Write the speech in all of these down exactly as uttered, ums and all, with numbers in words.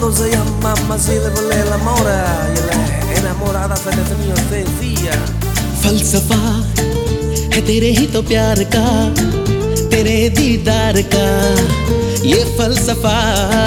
¿Cómo se llama? Así de volver la mora y la enamorada se le tenía sencilla. फलसफा है तेरे ही तो प्यार का, तेरे दीदार का ये फलसफा।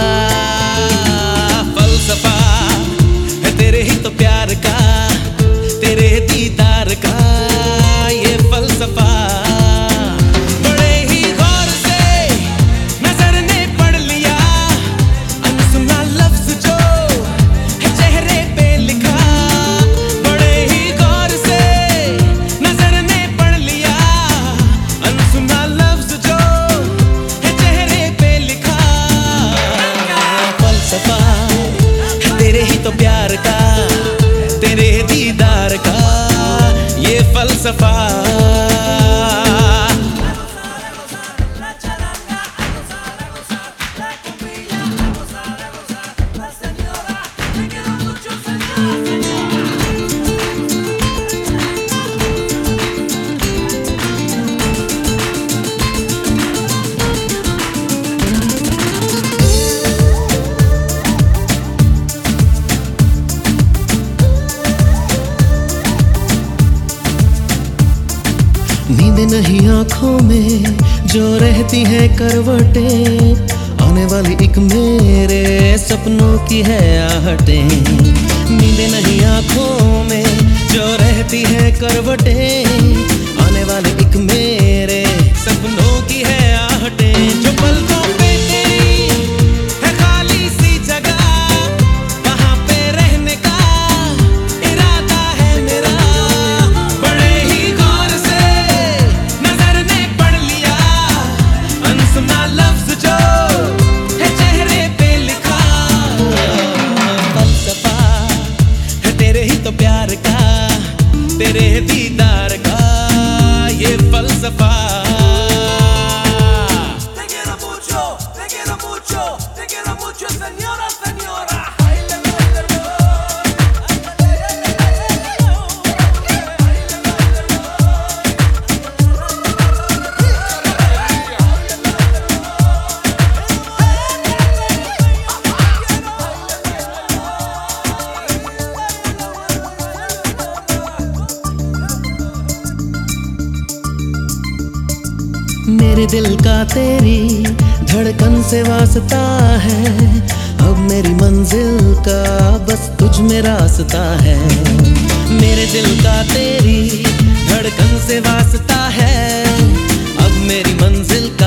फलसफा है तेरे ही तो प्यार का, तेरे दीदार का ये फलसफा। बड़े ही गौर से नजर ने पढ़ लिया अनसुना लफ्ज जो है चेहरे पे लिखा। बड़े ही गौर से नजर ने पढ़ लिया अनसुना लफ्ज जो है चेहरे पे लिखा। फलसफा है तेरे ही तो प्यार का, तेरे दीदार का ये फलसफा। नींद नहीं आँखों में जो रहती है करवटें, आने वाली एक मेरे सपनों की है आहटें। नींद नहीं आँखों में जो रहती है करवटें, आने वाली एक मेरे सपनों की है आहटें। जो पलकों पे तेरी है खाली सी जगह, वहाँ पे रहने का इरादा है मेरा। बड़े ही गौर से नजर ने पढ़ लिया अनसुना लफ्ज जो है चेहरे पे लिखा। फलसफा है तेरे ही तो प्यार का, तेरे दीदार का ये फलसफा। Te quiero mucho, te quiero mucho, te quiero mucho, señora, señora. मेरे दिल का तेरी धड़कन से वास्ता है, अब मेरी मंजिल का बस तुझ में रास्ता है। मेरे दिल का तेरी धड़कन से वास्ता है, अब मेरी मंजिल